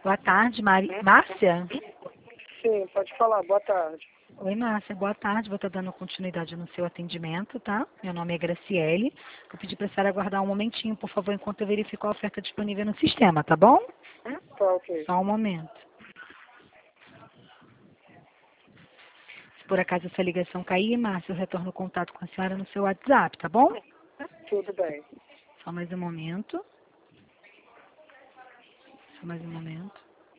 Boa tarde, Márcia? Sim, pode falar. Boa tarde. Oi, Márcia, boa tarde. Vou estar dando continuidade no seu atendimento, tá? Meu nome é Graciele. Vou pedir para a senhora aguardar um momentinho, por favor, enquanto eu verifico a oferta disponível no sistema, tá bom? Tá ok. Só um momento. Se por acaso essa ligação cair, Márcia, eu retorno o contato com a senhora no seu WhatsApp, tá bom? Tudo bem. Só mais um momento. Só mais um momento.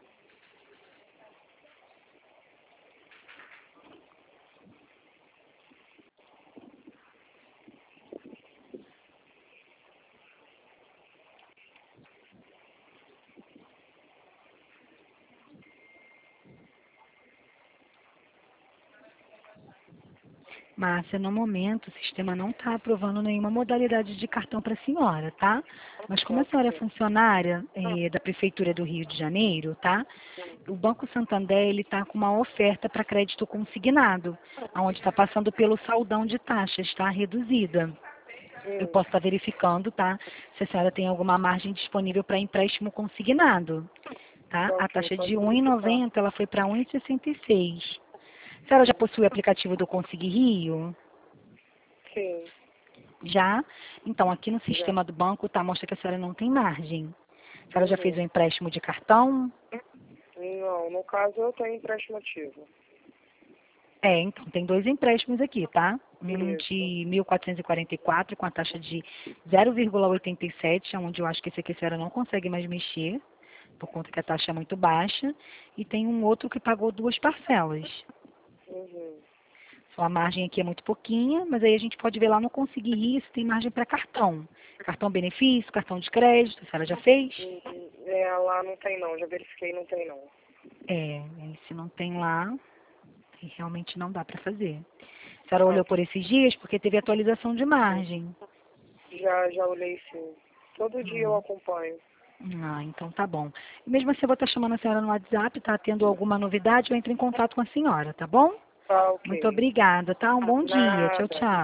Márcia, no momento, o sistema não está aprovando nenhuma modalidade de cartão para a senhora, tá? Mas como a senhora é funcionária da Prefeitura do Rio de Janeiro, tá? O Banco Santander, ele está com uma oferta para crédito consignado, onde está passando pelo saldão de taxas, está reduzida. Eu posso estar verificando, tá? Se a senhora tem alguma margem disponível para empréstimo consignado, tá? A taxa de R$ 1,90, ela foi para R$ 1,66. A senhora já possui o aplicativo do Consegui Rio? Sim. Já? Então, aqui no sistema do banco, tá, mostra que a senhora não tem margem. A senhora já fez um empréstimo de cartão? Não, no caso eu tenho empréstimo ativo. Então, tem dois empréstimos aqui, tá? Um Isso. de 1.444 com a taxa de 0,87, onde eu acho que esse aqui a senhora não consegue mais mexer, por conta que a taxa é muito baixa. E tem um outro que pagou duas parcelas. Só a margem aqui é muito pouquinha, mas aí a gente pode ver lá no Conseguir Rir se tem margem para cartão. Cartão benefício, cartão de crédito, a senhora já fez? Lá não tem não, já verifiquei, não tem não. Se não tem lá, realmente não dá para fazer. A senhora olhou por esses dias porque teve atualização de margem. Já olhei sim. Todo dia eu acompanho. Então tá bom. E mesmo assim eu vou estar chamando a senhora no WhatsApp, tá tendo alguma novidade, eu entro em contato com a senhora, tá bom? Tá ok. Muito obrigada, tá? Um bom dia. Tchau, Nada. tchau.